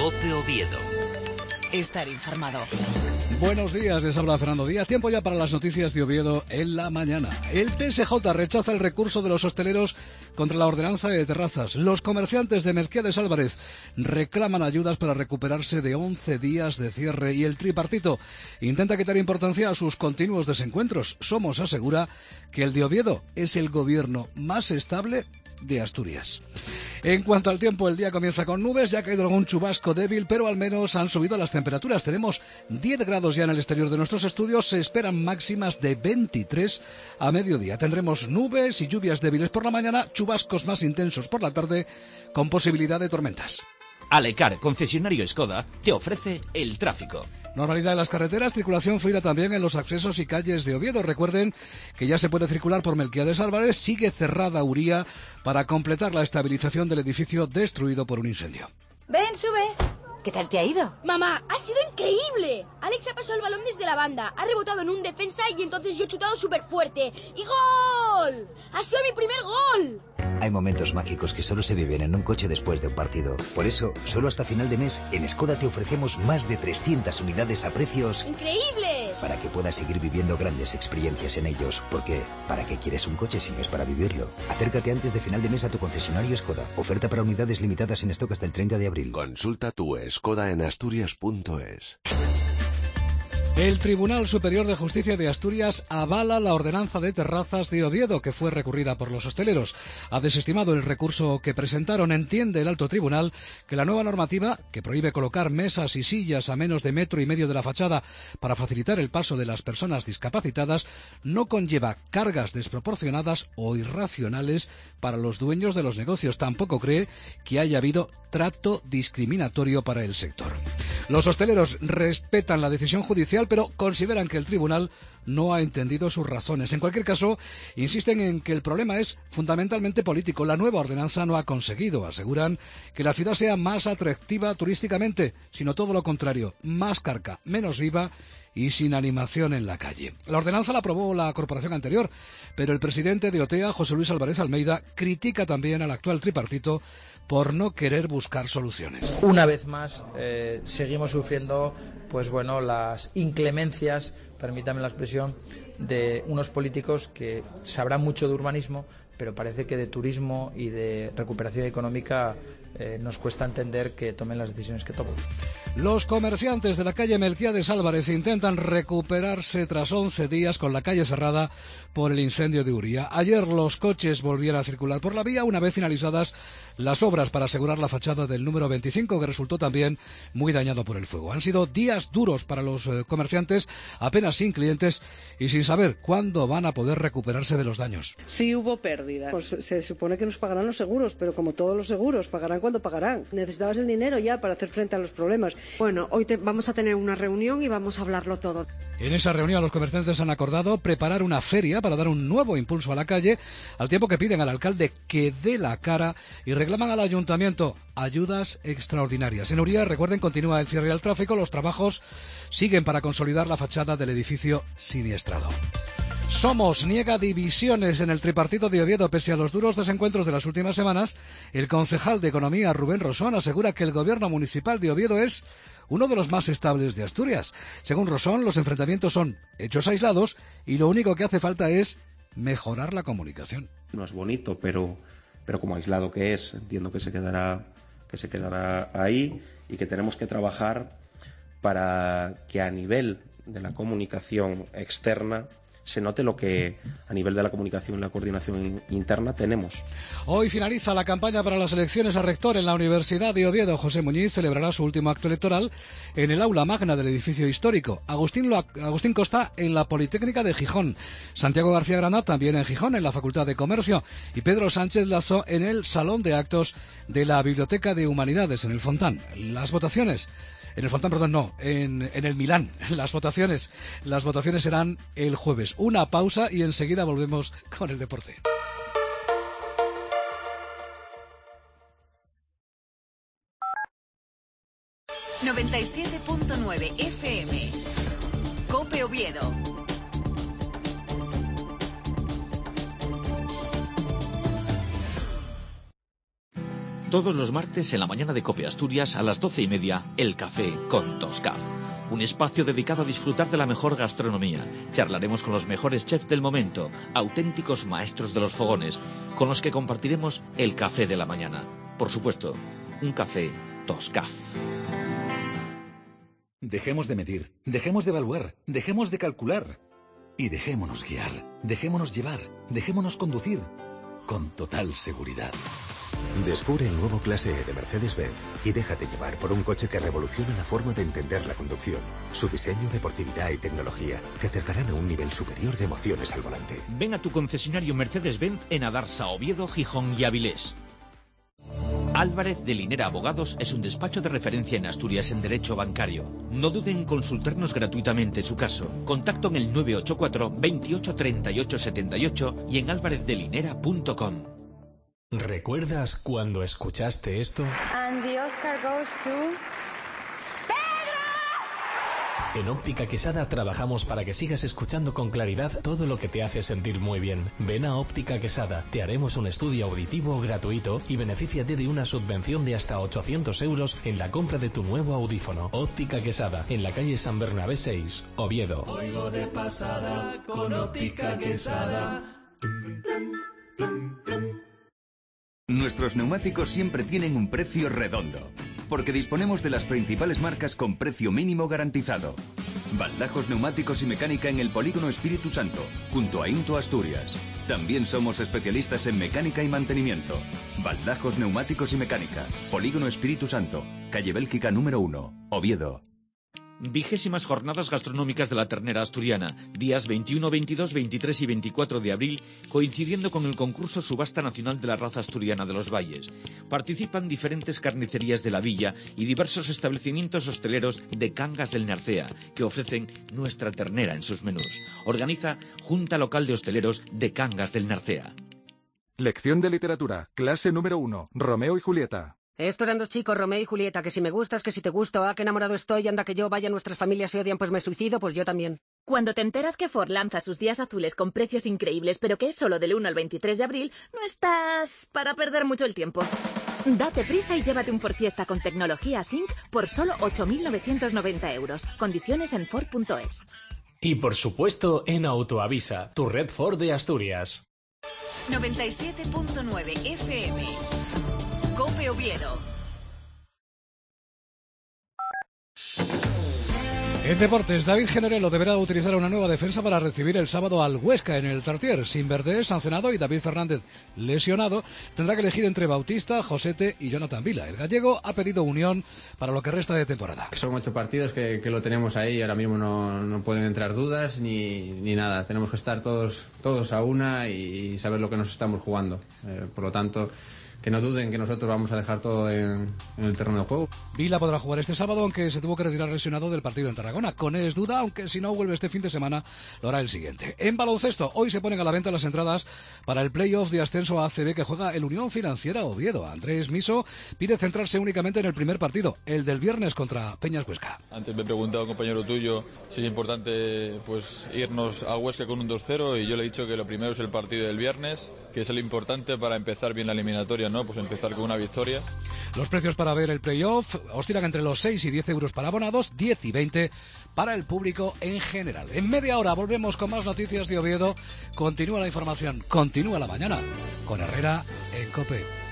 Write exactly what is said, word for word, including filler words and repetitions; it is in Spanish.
COPE Oviedo. Estar informado. Buenos días, les habla Fernando Díaz. Tiempo ya para las noticias de Oviedo en la mañana. El T S J rechaza el recurso de los hosteleros contra la ordenanza de terrazas. Los comerciantes de Melquiades Álvarez reclaman ayudas para recuperarse de once días de cierre y el tripartito intenta quitar importancia a sus continuos desencuentros. Somos asegura que el de Oviedo es el gobierno más estable de Asturias. En cuanto al tiempo, el día comienza con nubes, ya ha caído algún chubasco débil, pero al menos han subido las temperaturas. Tenemos diez grados ya en el exterior de nuestros estudios, se esperan máximas de veintitrés a mediodía. Tendremos nubes y lluvias débiles por la mañana, chubascos más intensos por la tarde, con posibilidad de tormentas. Alecar, concesionario Skoda, te ofrece el tráfico. Normalidad en las carreteras, circulación fluida también en los accesos y calles de Oviedo. Recuerden que ya se puede circular por Melquiades Álvarez, sigue cerrada Uría para completar la estabilización del edificio destruido por un incendio. Ven, sube. ¿Qué tal te ha ido? Mamá, ha sido increíble. Alex ha pasado el balón desde la banda, ha rebotado en un defensa y entonces yo he chutado súper fuerte. ¡Y gol! ¡Ha sido mi primer gol! Hay momentos mágicos que solo se viven en un coche después de un partido. Por eso, solo hasta final de mes, en Skoda te ofrecemos más de trescientas unidades a precios ¡increíbles! Para que puedas seguir viviendo grandes experiencias en ellos. Porque, ¿para qué quieres un coche si no es para vivirlo? Acércate antes de final de mes a tu concesionario Skoda. Oferta para unidades limitadas en stock hasta el treinta de abril. Consulta tu Skoda en asturias punto es. El Tribunal Superior de Justicia de Asturias avala la ordenanza de terrazas de Oviedo, que fue recurrida por los hosteleros. Ha desestimado el recurso que presentaron. Entiende el alto tribunal que la nueva normativa, que prohíbe colocar mesas y sillas a menos de metro y medio de la fachada para facilitar el paso de las personas discapacitadas, no conlleva cargas desproporcionadas o irracionales para los dueños de los negocios. Tampoco cree que haya habido trato discriminatorio para el sector. Los hosteleros respetan la decisión judicial, pero consideran que el tribunal no ha entendido sus razones. En cualquier caso, insisten en que el problema es fundamentalmente político. La nueva ordenanza no ha conseguido, aseguran, que la ciudad sea más atractiva turísticamente, sino todo lo contrario, más carca, menos viva y sin animación en la calle. La ordenanza la aprobó la corporación anterior, pero el presidente de OTEA, José Luis Álvarez Almeida, critica también al actual tripartito por no querer buscar soluciones. Una vez más, eh, seguimos sufriendo pues bueno, las inclemencias, permítame la expresión, de unos políticos que sabrán mucho de urbanismo, pero parece que de turismo y de recuperación económica eh, nos cuesta entender que tomen las decisiones que toman. Los comerciantes de la calle Melquiades Álvarez intentan recuperarse tras once días con la calle cerrada por el incendio de Uría. Ayer los coches volvieron a circular por la vía una vez finalizadas las obras para asegurar la fachada del número veinticinco, que resultó también muy dañado por el fuego. Han sido días duros para los eh, comerciantes, apenas sin clientes y sin saber cuándo van a poder recuperarse de los daños. Sí hubo pérdida. Pues se supone que nos pagarán los seguros, pero como todos los seguros, pagarán cuando pagarán. Necesitabas el dinero ya para hacer frente a los problemas. Bueno, hoy te, vamos a tener una reunión y vamos a hablarlo todo. En esa reunión los comerciantes han acordado preparar una feria para dar un nuevo impulso a la calle, al tiempo que piden al alcalde que dé la cara y reclaman al ayuntamiento ayudas extraordinarias. En Uría, recuerden, continúa el cierre al tráfico. Los trabajos siguen para consolidar la fachada del edificio siniestrado. Somos niega divisiones en el tripartito de Oviedo. Pese a los duros desencuentros de las últimas semanas, el concejal de Economía, Rubén Rosón, asegura que el gobierno municipal de Oviedo es uno de los más estables de Asturias. Según Rosón, los enfrentamientos son hechos aislados y lo único que hace falta es mejorar la comunicación. No es bonito, pero, pero como aislado que es, entiendo que se quedará, que se quedará ahí y que tenemos que trabajar para que a nivel de la comunicación externa se note lo que a nivel de la comunicación y la coordinación interna tenemos. Hoy finaliza la campaña para las elecciones a rector en la Universidad de Oviedo. José Muñiz celebrará su último acto electoral en el aula magna del edificio histórico. Agustín, Lo- Agustín Costa en la Politécnica de Gijón. Santiago García Grana también en Gijón, en la Facultad de Comercio. Y Pedro Sánchez Lazo en el Salón de Actos de la Biblioteca de Humanidades, en el Fontán. Las votaciones... En el Fontán, perdón, no, en, en el Milán. Las votaciones, las votaciones serán el jueves. Una pausa y enseguida volvemos con el deporte. noventa y siete punto nueve F M. COPE Oviedo. Todos los martes en la mañana de COPE Asturias a las doce y media, El Café con Toscaf. Un espacio dedicado a disfrutar de la mejor gastronomía. Charlaremos con los mejores chefs del momento, auténticos maestros de los fogones, con los que compartiremos el café de la mañana. Por supuesto, un café Toscaf. Dejemos de medir, dejemos de evaluar, dejemos de calcular. Y dejémonos guiar, dejémonos llevar, dejémonos conducir con total seguridad. Descubre el nuevo Clase E de Mercedes-Benz y déjate llevar por un coche que revoluciona la forma de entender la conducción. Su diseño, deportividad y tecnología te acercarán a un nivel superior de emociones al volante. Ven a tu concesionario Mercedes-Benz en Adarsa, Oviedo, Gijón y Avilés. Álvarez de Linera Abogados es un despacho de referencia en Asturias en derecho bancario. No duden en consultarnos gratuitamente su caso. Contacto en el nueve ocho cuatro, veintiocho, treinta y ocho, setenta y ocho y en álvarez de linera punto com. ¿Recuerdas cuando escuchaste esto? And the Oscar goes to... En Óptica Quesada trabajamos para que sigas escuchando con claridad todo lo que te hace sentir muy bien. Ven a Óptica Quesada, te haremos un estudio auditivo gratuito y benefíciate de una subvención de hasta ochocientos euros en la compra de tu nuevo audífono. Óptica Quesada, en la calle San Bernabé seis, Oviedo. Oigo de pasada con Óptica Quesada. Nuestros neumáticos siempre tienen un precio redondo, porque disponemos de las principales marcas con precio mínimo garantizado. Baldajos Neumáticos y Mecánica en el Polígono Espíritu Santo, junto a Into Asturias. También somos especialistas en mecánica y mantenimiento. Baldajos Neumáticos y Mecánica, Polígono Espíritu Santo, calle Bélgica número uno, Oviedo. Vigésimas jornadas gastronómicas de la ternera asturiana, días veintiuno, veintidós, veintitrés y veinticuatro de abril, coincidiendo con el concurso Subasta Nacional de la Raza Asturiana de los Valles. Participan diferentes carnicerías de la villa y diversos establecimientos hosteleros de Cangas del Narcea, que ofrecen nuestra ternera en sus menús. Organiza Junta Local de Hosteleros de Cangas del Narcea. Lección de literatura, clase número uno, Romeo y Julieta. Esto eran dos chicos, Romeo y Julieta, que si me gustas, que si te gusto, ah, que enamorado estoy, anda que yo, vaya, nuestras familias se odian, pues me suicido, pues yo también. Cuando te enteras que Ford lanza sus días azules con precios increíbles, pero que es solo del uno al veintitrés de abril, no estás para perder mucho el tiempo. Date prisa y llévate un Ford Fiesta con tecnología Sync por solo ocho mil novecientos noventa euros. Condiciones en Ford punto es. Y por supuesto en Autoavisa, tu red Ford de Asturias. noventa y siete punto nueve F M. COPE Oviedo. En deportes, David Generelo deberá utilizar una nueva defensa para recibir el sábado al Huesca en el Tartier. Sinverdés, sancionado, y David Fernández, lesionado, tendrá que elegir entre Bautista, Josete y Jonathan Vila. El gallego ha pedido unión para lo que resta de temporada. Son ocho partidos que, que lo tenemos ahí y ahora mismo no, no pueden entrar dudas ni, ni nada. Tenemos que estar todos, todos a una y saber lo que nos estamos jugando. Eh, por lo tanto, que no duden que nosotros vamos a dejar todo en, en el terreno de juego. Vila podrá jugar este sábado, aunque se tuvo que retirar lesionado del partido en Tarragona. Con es duda, aunque si no vuelve este fin de semana, lo hará el siguiente. En baloncesto, hoy se ponen a la venta las entradas para el playoff de ascenso a A C B que juega el Unión Financiera Oviedo. Andrés Miso pide centrarse únicamente en el primer partido, el del viernes contra Peñas Huesca. Antes me preguntaba un compañero tuyo si es importante pues irnos a Huesca con un dos cero y yo le he dicho que lo primero es el partido del viernes, que es lo importante para empezar bien la eliminatoria, ¿no? Pues empezar con una victoria. Los precios para ver el playoff oscilan entre los seis y diez euros para abonados, diez y veinte para el público en general. En media hora volvemos con más noticias de Oviedo. Continúa la información, continúa la mañana con Herrera en COPE.